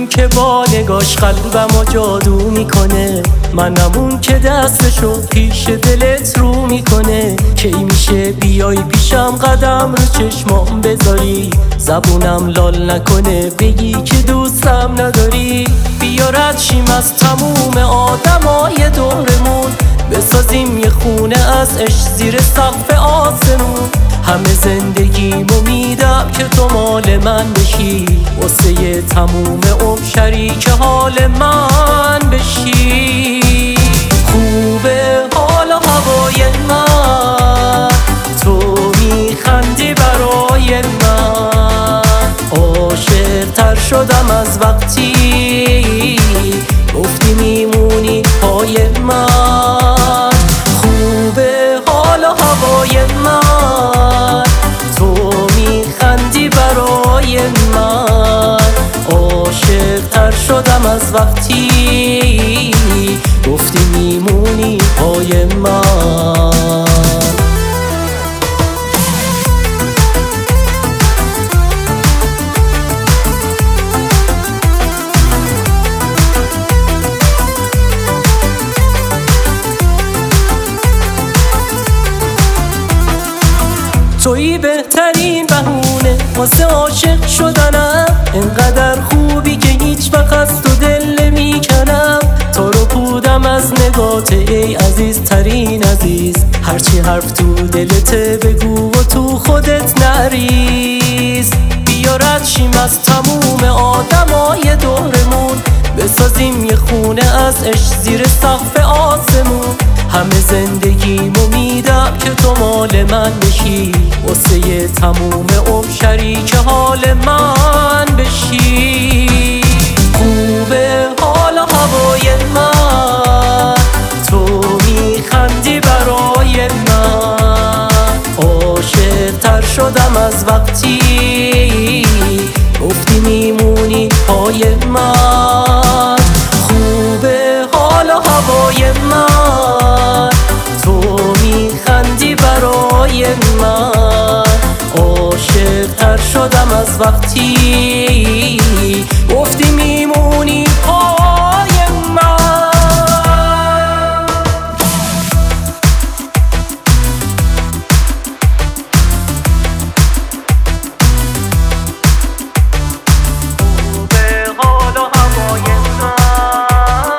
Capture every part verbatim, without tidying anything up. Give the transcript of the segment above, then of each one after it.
که با نگاش قلبمو جادو میکنه، منم اون که دستشو پیش دلت رو میکنه. کی میشه بیای پیشم قدم رو چشمام بذاری، زبونم لال نکنه بگی که دوستم نداری. بیا رد شیم از تموم آدمای دورمون، بسازیم یه خونه از عشق زیر سقف آسمون. همه زندگیمو میدم که تو مال من بشی، واسه تموم عمر شریک حال من بشی. خوبه حال هوای من، تو میخندی برای من. عاشق تر شدم از وقتی گفتی میمونی پای من. خوبه حال هوای من، تو میخندی برای من. عاشق تر شدم از وقتی گفتی میمونی پای من. تویی بهترین بهونه واسه عاشق شدنم، انقدر خوبی که هیچ وقت از تو دل نمیکنم. تو رو پودم از نگات ای عزیزترین عزیز، هرچی حرف تو دلته بگو و تو خودت نریز. بیا رد شیم از تموم آدمای دورمون، بسازیم یه خونه از عشق زیر سقف آسمون. همه زندگیمو میدم که تو مال من بشی، واسه تموم عمر شریک حال من بشی. خوبه حال هوای من، تو میخندی برای من. عاشق تر شدم از وقتی گفتی میمونی پای من. خوبه حال هوای من، تو میخندی برای من. عاشق تر شدم از وقتی گفتی میمونی پای من. خوبه حال و هوای من،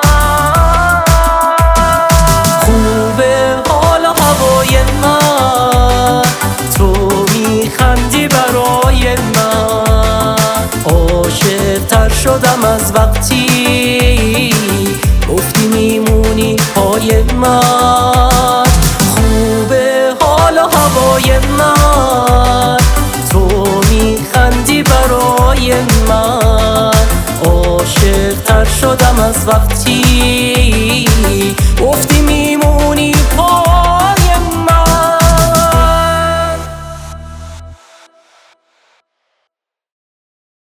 خوبه حال و هوای من. تو میخندی برای من. عاشق تر شدم از وقتی گفتی میمونی پای من. خوبه حال و هوای من، تو میخندی برای من. عاشق تر شدم از وقتی گفتی میمونی